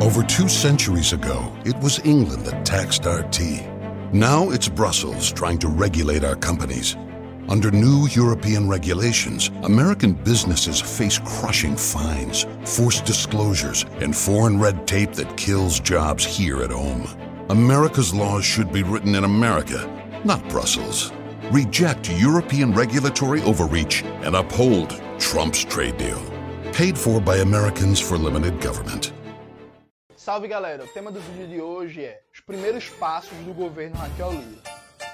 Over 2 centuries ago, it was England that taxed our tea. Now it's Brussels trying to regulate our companies. Under new European regulations, American businesses face crushing fines, forced disclosures, and foreign red tape that kills jobs here at home. America's laws should be written in America, not Brussels. Reject European regulatory overreach and uphold Trump's trade deal. Paid for by Americans for limited government. Salve galera, o tema do vídeo de hoje é os primeiros passos do governo Raquel Lira.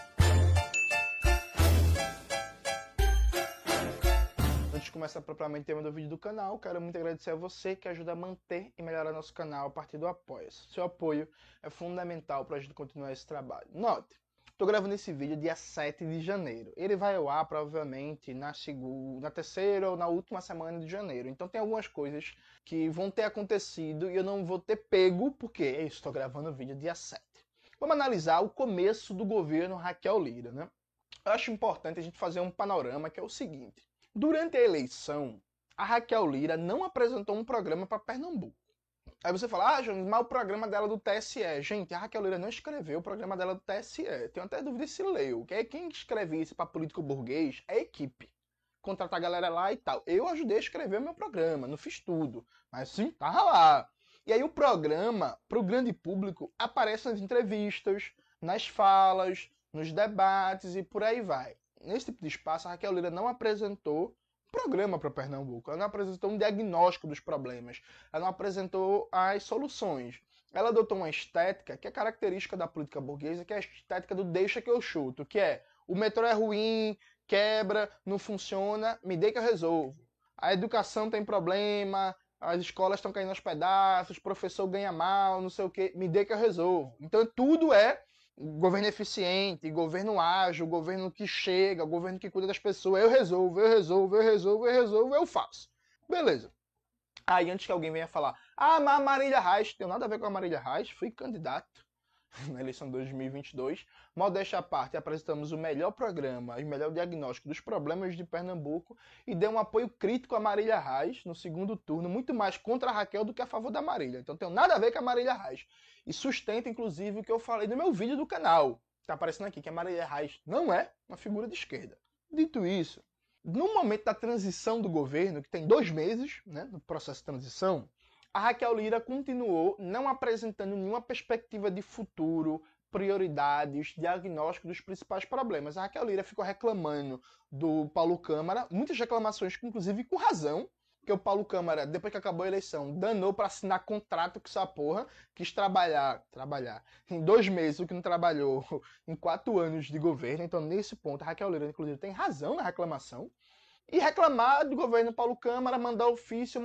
Antes de começar propriamente o tema do vídeo do canal, quero muito agradecer a você que ajuda a manter e melhorar nosso canal a partir do Apoia-se. Seu apoio é fundamental para a gente continuar esse trabalho. Note, estou gravando esse vídeo dia 7 de janeiro. Ele vai ao ar provavelmente na terceira ou na última semana de janeiro. Então tem algumas coisas que vão ter acontecido e eu não vou ter pego porque eu estou gravando o vídeo dia 7. Vamos analisar o começo do governo Raquel Lira, né? Eu acho importante a gente fazer um panorama que é o seguinte. Durante a eleição, a Raquel Lira não apresentou um programa para Pernambuco. Aí você fala, Jones, mas o programa dela do TSE. Gente, a Raquel Lira não escreveu o programa dela do TSE. Tenho até dúvida se leu. Quem escreve isso para político burguês é a equipe. Contratar a galera lá e tal. Eu ajudei a escrever o meu programa, não fiz tudo. Mas sim, tava lá. E aí o programa, para o grande público, aparece nas entrevistas, nas falas, nos debates e por aí vai. Nesse tipo de espaço, a Raquel Lira não apresentou programa para Pernambuco. Ela não apresentou um diagnóstico dos problemas. Ela não apresentou as soluções. Ela adotou uma estética que é característica da política burguesa, que é a estética do deixa que eu chuto, que é o metrô é ruim, quebra, não funciona, me dê que eu resolvo. A educação tem problema, as escolas estão caindo aos pedaços, o professor ganha mal, não sei o quê, me dê que eu resolvo. Então tudo é governo eficiente, governo ágil, governo que chega, governo que cuida das pessoas. Eu resolvo, eu faço. Beleza. Aí antes que alguém venha falar, mas a Marília Reis, tem nada a ver com a Marília Reis, fui candidato na eleição de 2022. Modéstia à parte, apresentamos o melhor programa e o melhor diagnóstico dos problemas de Pernambuco e deu um apoio crítico à Marília Reis no segundo turno, muito mais contra a Raquel do que a favor da Marília. Então tem nada a ver com a Marília Reis. E sustenta, inclusive, o que eu falei no meu vídeo do canal. Está aparecendo aqui que a Marília Reis não é uma figura de esquerda. Dito isso, no momento da transição do governo, que tem 2 meses, né, no processo de transição, a Raquel Lira continuou não apresentando nenhuma perspectiva de futuro, prioridades, diagnóstico dos principais problemas. A Raquel Lira ficou reclamando do Paulo Câmara, muitas reclamações, inclusive com razão, porque o Paulo Câmara, depois que acabou a eleição, danou para assinar contrato com essa porra, quis trabalhar em 2 meses o que não trabalhou em 4 anos de governo. Então, nesse ponto, a Raquel Lira, inclusive, tem razão na reclamação. E reclamar do governo Paulo Câmara, mandar ofício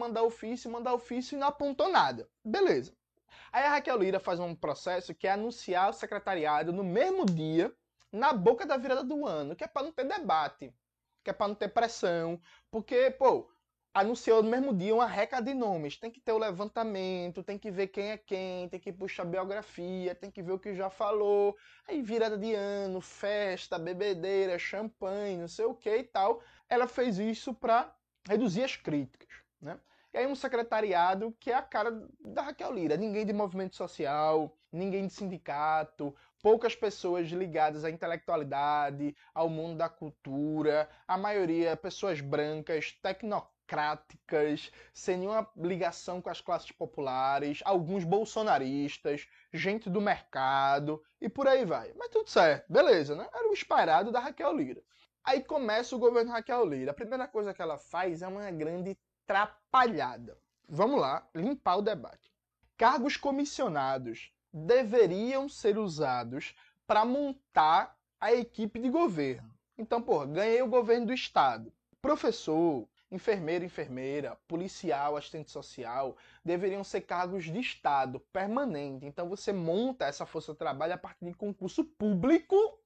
e não apontou nada. Beleza. Aí a Raquel Lira faz um processo que é anunciar o secretariado no mesmo dia, na boca da virada do ano, que é para não ter debate, que é para não ter pressão, porque, anunciou no mesmo dia uma reca de nomes. Tem que ter o levantamento, tem que ver quem é quem, tem que puxar a biografia, tem que ver o que já falou. Aí virada de ano, festa, bebedeira, champanhe, não sei o que e tal. Ela fez isso para reduzir as críticas, né? E aí um secretariado que é a cara da Raquel Lira. Ninguém de movimento social, ninguém de sindicato, poucas pessoas ligadas à intelectualidade, ao mundo da cultura, a maioria pessoas brancas, tecnocráticas, sem nenhuma ligação com as classes populares, alguns bolsonaristas, gente do mercado e por aí vai. Mas tudo certo, beleza, né? Era o esperado da Raquel Lira. Aí começa o governo Raquel Lira. A primeira coisa que ela faz é uma grande trapalhada. Vamos lá, limpar o debate. Cargos comissionados deveriam ser usados para montar a equipe de governo. Então, ganhei o governo do estado. Professor, enfermeira, policial, assistente social, deveriam ser cargos de estado, permanente. Então você monta essa força de trabalho a partir de concurso público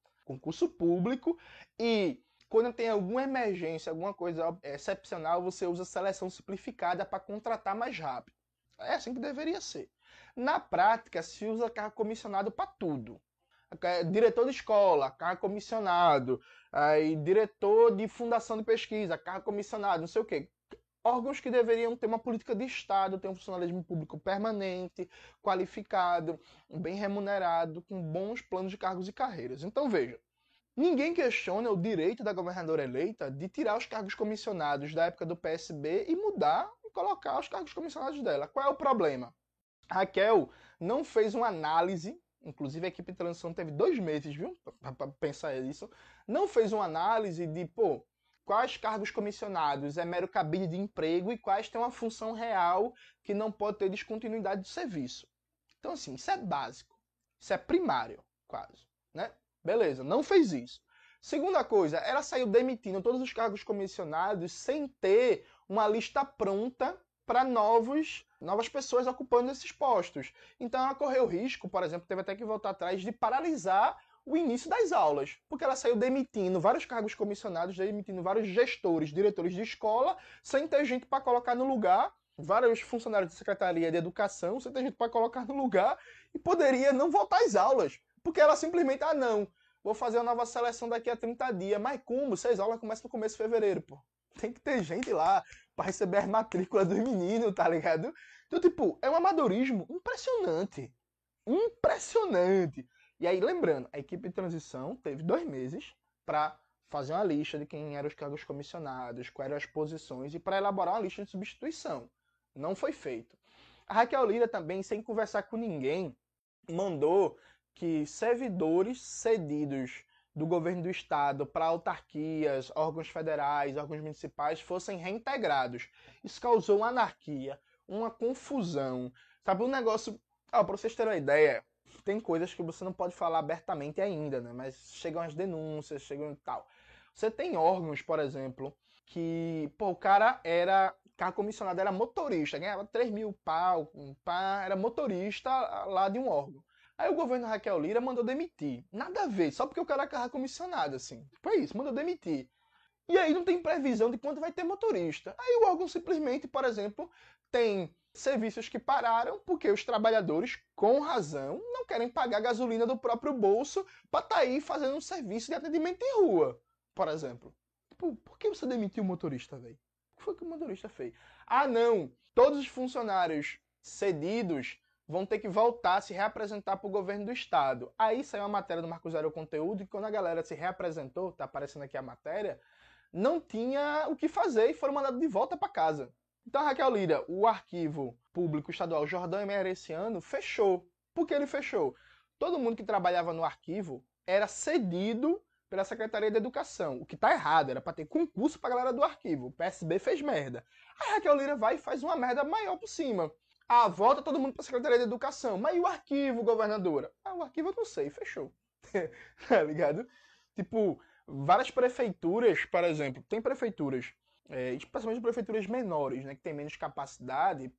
e quando tem alguma emergência, alguma coisa excepcional, você usa seleção simplificada para contratar mais rápido. É assim que deveria ser. Na prática, se usa cargo comissionado para tudo. Diretor de escola, cargo comissionado. Aí, diretor de fundação de pesquisa, cargo comissionado, não sei o quê. órgãos que deveriam ter uma política de Estado, ter um funcionalismo público permanente, qualificado, bem remunerado, com bons planos de cargos e carreiras. Então veja, ninguém questiona o direito da governadora eleita de tirar os cargos comissionados da época do PSB e mudar e colocar os cargos comissionados dela. Qual é o problema? Raquel não fez uma análise, inclusive a equipe de transição teve 2 meses, viu, para pensar isso, não fez uma análise de, quais cargos comissionados é mero cabide de emprego e quais têm uma função real que não pode ter descontinuidade de serviço. Então, assim, isso é básico. Isso é primário, quase, né? Beleza, não fez isso. Segunda coisa, ela saiu demitindo todos os cargos comissionados sem ter uma lista pronta para novas pessoas ocupando esses postos. Então ela correu o risco, por exemplo, teve até que voltar atrás, de paralisar o início das aulas, porque ela saiu demitindo vários cargos comissionados, demitindo vários gestores, diretores de escola, sem ter gente para colocar no lugar, vários funcionários de secretaria de educação, sem ter gente para colocar no lugar, e poderia não voltar às aulas, porque ela simplesmente, não, vou fazer uma nova seleção daqui a 30 dias, mas como? 6 aulas começam no começo de fevereiro, pô. Tem que ter gente lá para receber as matrículas dos meninos, tá ligado? Então, tipo, é um amadorismo impressionante. Impressionante. E aí, lembrando, a equipe de transição teve 2 meses para fazer uma lista de quem eram os cargos comissionados, quais eram as posições e para elaborar uma lista de substituição. Não foi feito. A Raquel Lira também, sem conversar com ninguém, mandou que servidores cedidos do governo do estado para autarquias, órgãos federais, órgãos municipais fossem reintegrados. Isso causou uma anarquia, uma confusão. Sabe, um negócio... para vocês terem uma ideia, tem coisas que você não pode falar abertamente ainda, né? Mas chegam as denúncias, chegam e tal. Você tem órgãos, por exemplo, que, o cara comissionado era motorista, ganhava 3 mil pau, era motorista lá de um órgão. Aí o governo Raquel Lira mandou demitir. Nada a ver, só porque o cara era comissionado, assim. Foi isso, mandou demitir. E aí não tem previsão de quando vai ter motorista. Aí o órgão simplesmente, por exemplo, tem serviços que pararam porque os trabalhadores, com razão, não querem pagar a gasolina do próprio bolso para estar aí fazendo um serviço de atendimento em rua, por exemplo. Por que você demitiu o motorista, velho? O que foi que o motorista fez? Não, todos os funcionários cedidos vão ter que voltar a se reapresentar para o governo do estado. Aí saiu uma matéria do Marco Zero Conteúdo, e quando a galera se reapresentou, tá aparecendo aqui a matéria, não tinha o que fazer e foram mandados de volta para casa. Então, Raquel Lira, o arquivo público estadual Jordão e Mereciano fechou. Por que ele fechou? Todo mundo que trabalhava no arquivo era cedido pela Secretaria de Educação, o que tá errado, era para ter concurso pra galera do arquivo. O PSB fez merda. Aí a Raquel Lira vai e faz uma merda maior por cima. Volta todo mundo pra Secretaria de Educação. Mas e o arquivo, governadora? O arquivo eu não sei, fechou. Tá ligado? Tipo, várias prefeituras, por exemplo, tem prefeituras, especialmente prefeituras menores, né, que tem menos capacidade,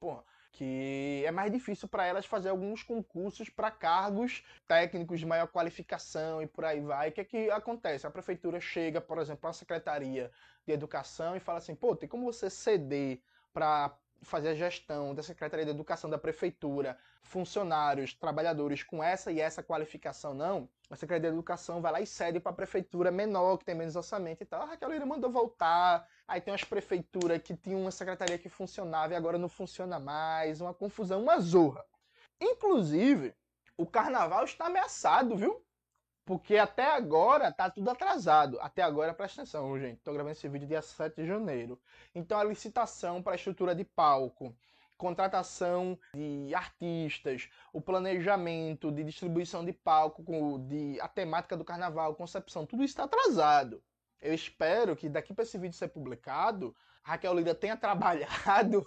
que é mais difícil para elas fazer alguns concursos para cargos técnicos de maior qualificação e por aí vai. O que é que acontece? A prefeitura chega, por exemplo, à Secretaria de Educação e fala assim, tem como você ceder para fazer a gestão da Secretaria de Educação da Prefeitura, funcionários, trabalhadores com essa e essa qualificação, não? A Secretaria de Educação vai lá e cede para a prefeitura menor, que tem menos orçamento e tal. A Raquel Lira mandou voltar. Aí tem umas prefeituras que tinham uma secretaria que funcionava e agora não funciona mais. Uma confusão, uma zorra. Inclusive, o carnaval está ameaçado, viu? Porque até agora tá tudo atrasado. Até agora, presta atenção, gente. Tô gravando esse vídeo dia 7 de janeiro. Então a licitação para a estrutura de palco, contratação de artistas, o planejamento de distribuição de palco, a temática do carnaval, concepção, tudo isso está atrasado. Eu espero que daqui para esse vídeo ser publicado, a Raquel Lira tenha trabalhado,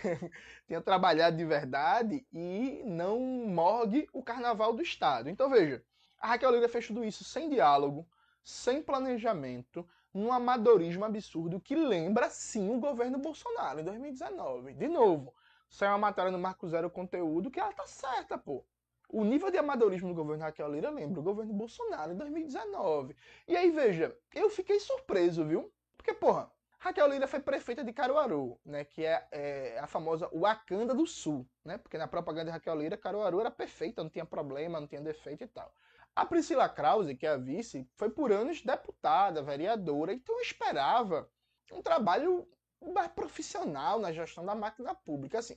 de verdade e não morgue o carnaval do estado. Então veja, a Raquel Lira fez tudo isso sem diálogo, sem planejamento, num amadorismo absurdo que lembra, sim, o governo Bolsonaro, em 2019. De novo, saiu uma matéria no Marco Zero Conteúdo que ela tá certa, pô. O nível de amadorismo do governo Raquel Lira lembra o governo Bolsonaro, em 2019. E aí, veja, eu fiquei surpreso, viu? Porque, Raquel Lira foi prefeita de Caruaru, né, que é a famosa Wakanda do Sul, né? Porque na propaganda de Raquel Lira, Caruaru era perfeita, não tinha problema, não tinha defeito e tal. A Priscila Krause, que é a vice, foi por anos deputada, vereadora, então eu esperava um trabalho mais profissional na gestão da máquina pública. Assim,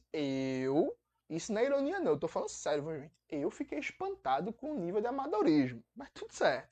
isso não é ironia não, eu tô falando sério, viu, gente? Eu fiquei espantado com o nível de amadorismo, mas tudo certo.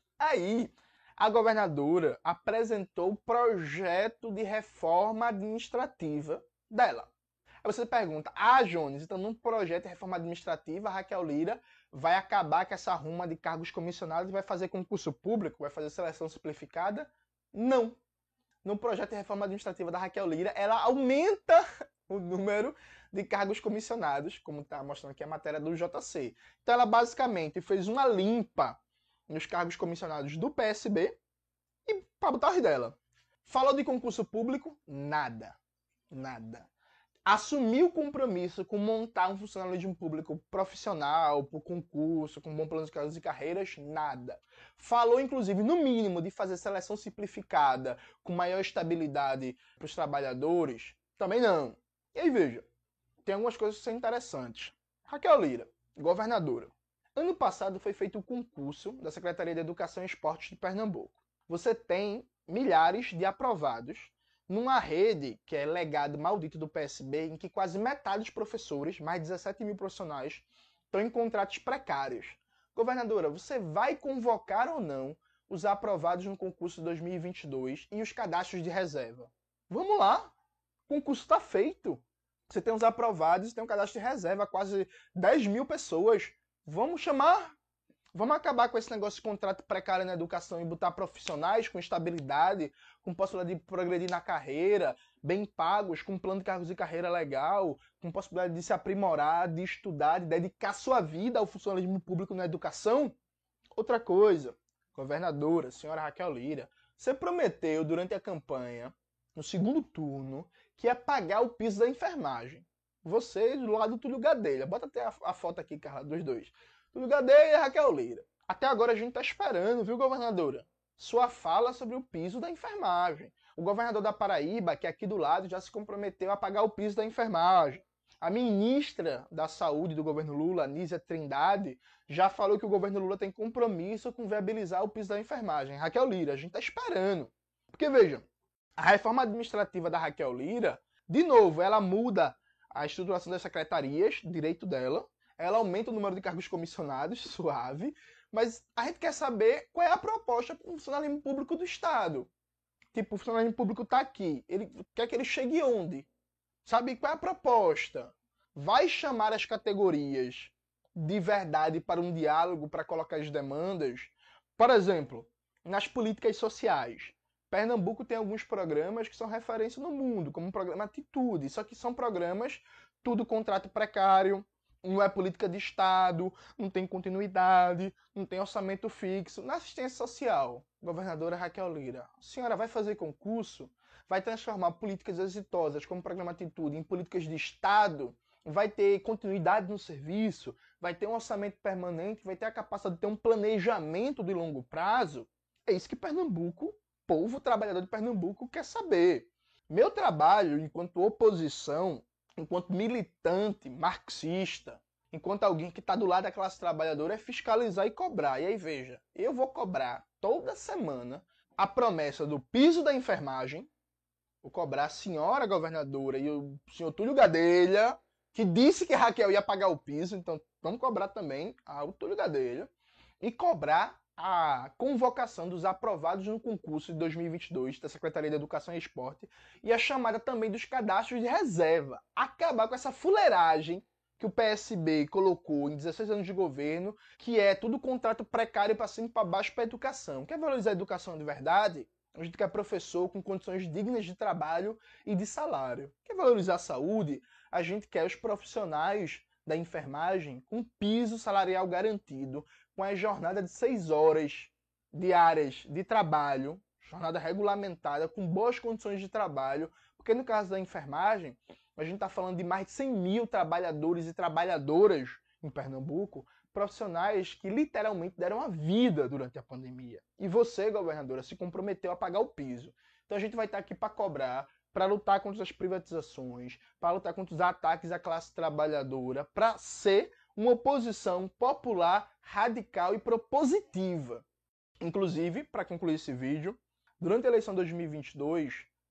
Aí, a governadora apresentou o projeto de reforma administrativa dela. Aí você pergunta, Jones, então num projeto de reforma administrativa, a Raquel Lira vai acabar com essa ruma de cargos comissionados e vai fazer concurso público, vai fazer seleção simplificada? Não. No projeto de reforma administrativa da Raquel Lira, ela aumenta o número de cargos comissionados, como está mostrando aqui a matéria do JC. Então ela basicamente fez uma limpa nos cargos comissionados do PSB e para botar os dela. Falou de concurso público? Nada. Nada. Assumiu o compromisso com montar um funcionalismo público profissional, por concurso, com bom plano de carreiras? Nada. Falou, inclusive, no mínimo, de fazer seleção simplificada com maior estabilidade para os trabalhadores? Também não. E aí, veja, tem algumas coisas que são interessantes. Raquel Lira, governadora. Ano passado foi feito o concurso da Secretaria de Educação e Esportes de Pernambuco. Você tem milhares de aprovados numa rede que é legado maldito do PSB, em que quase metade dos professores, mais de 17 mil profissionais, estão em contratos precários. Governadora, você vai convocar ou não os aprovados no concurso 2022 e os cadastros de reserva? Vamos lá! O concurso está feito. Você tem os aprovados e tem um cadastro de reserva, quase 10 mil pessoas. Vamos chamar? Vamos acabar com esse negócio de contrato precário na educação e botar profissionais com estabilidade, com possibilidade de progredir na carreira, bem pagos, com plano de cargos de carreira legal, com possibilidade de se aprimorar, de estudar, de dedicar sua vida ao funcionalismo público na educação? Outra coisa, governadora, senhora Raquel Lira, você prometeu durante a campanha, no segundo turno, que ia pagar o piso da enfermagem. Você do lado do Túlio Gadelha. Bota até a foto aqui, Carla, dos dois. Túlio Gadelha e Raquel Lira. Até agora a gente tá esperando, viu, governadora? Sua fala sobre o piso da enfermagem. O governador da Paraíba, que é aqui do lado, já se comprometeu a pagar o piso da enfermagem. A ministra da Saúde do governo Lula, Anísia Trindade, já falou que o governo Lula tem compromisso com viabilizar o piso da enfermagem. Raquel Lira, a gente tá esperando. Porque, veja, a reforma administrativa da Raquel Lira, de novo, ela muda a estruturação das secretarias, direito dela, ela aumenta o número de cargos comissionados, suave, mas a gente quer saber qual é a proposta para o funcionalismo público do Estado. Tipo, o funcionalismo público está aqui, ele quer que ele chegue onde? Sabe, qual é a proposta? Vai chamar as categorias de verdade para um diálogo, para colocar as demandas? Por exemplo, nas políticas sociais. Pernambuco tem alguns programas que são referência no mundo, como o programa Atitude, só que são programas, tudo contrato precário, não é política de Estado, não tem continuidade, não tem orçamento fixo. Na assistência social, governadora Raquel Lira, a senhora vai fazer concurso, vai transformar políticas exitosas como o programa Atitude em políticas de Estado, vai ter continuidade no serviço, vai ter um orçamento permanente, vai ter a capacidade de ter um planejamento de longo prazo? É isso que Pernambuco, povo trabalhador de Pernambuco, quer saber. Meu trabalho enquanto oposição, enquanto militante marxista, enquanto alguém que está do lado da classe trabalhadora, é fiscalizar e cobrar. E aí, veja, eu vou cobrar toda semana a promessa do piso da enfermagem, vou cobrar a senhora governadora e o senhor Túlio Gadelha, que disse que a Raquel ia pagar o piso, então vamos cobrar também o Túlio Gadelha, e cobrar a convocação dos aprovados no concurso de 2022 da Secretaria de Educação e Esporte e a chamada também dos cadastros de reserva. Acabar com essa fuleiragem que o PSB colocou em 16 anos de governo, que é tudo contrato precário para cima e para baixo para a educação. Quer valorizar a educação de verdade? A gente quer professor com condições dignas de trabalho e de salário. Quer valorizar a saúde? A gente quer os profissionais da enfermagem com piso salarial garantido, com a jornada de 6 horas diárias de trabalho, jornada regulamentada, com boas condições de trabalho, porque no caso da enfermagem, a gente está falando de mais de 100 mil trabalhadores e trabalhadoras em Pernambuco, profissionais que literalmente deram a vida durante a pandemia. E você, governadora, se comprometeu a pagar o piso. Então a gente vai estar aqui para cobrar, para lutar contra as privatizações, para lutar contra os ataques à classe trabalhadora, para ser uma oposição popular, radical e propositiva. Inclusive, para concluir esse vídeo, durante a eleição de 2022,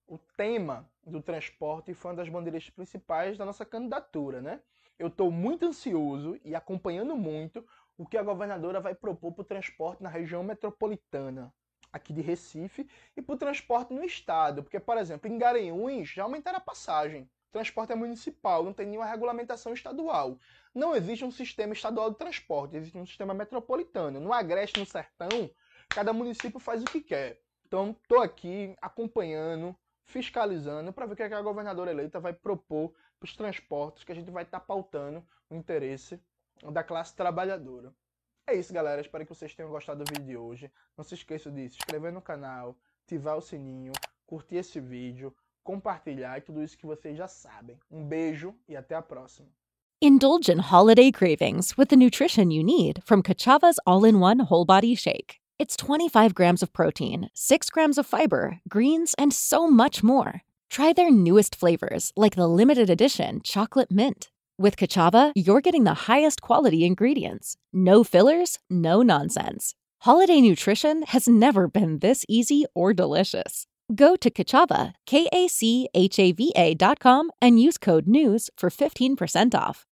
o tema do transporte foi uma das bandeiras principais da nossa candidatura, né? Eu estou muito ansioso e acompanhando muito o que a governadora vai propor para o transporte na região metropolitana aqui de Recife e para o transporte no estado. Porque, por exemplo, em Garanhuns já aumentaram a passagem. O transporte é municipal, não tem nenhuma regulamentação estadual. Não existe um sistema estadual de transporte, existe um sistema metropolitano. No Agreste, no Sertão, cada município faz o que quer. Então, estou aqui acompanhando, fiscalizando, para ver o que a governadora eleita vai propor para os transportes, que a gente vai estar pautando o interesse da classe trabalhadora. É isso, galera. Espero que vocês tenham gostado do vídeo de hoje. Não se esqueça de se inscrever no canal, ativar o sininho, curtir esse vídeo, compartilhar e tudo isso que vocês já sabem. Um beijo e até a próxima. Indulge in holiday cravings with the nutrition you need from Kachava's all-in-one whole body shake. It's 25 grams of protein, 6 grams of fiber, greens, and so much more. Try their newest flavors, like the limited edition chocolate mint. With Kachava, you're getting the highest quality ingredients. No fillers, no nonsense. Holiday nutrition has never been this easy or delicious. Go to Kachava, KACHAVA.com, and use code NEWS for 15% off.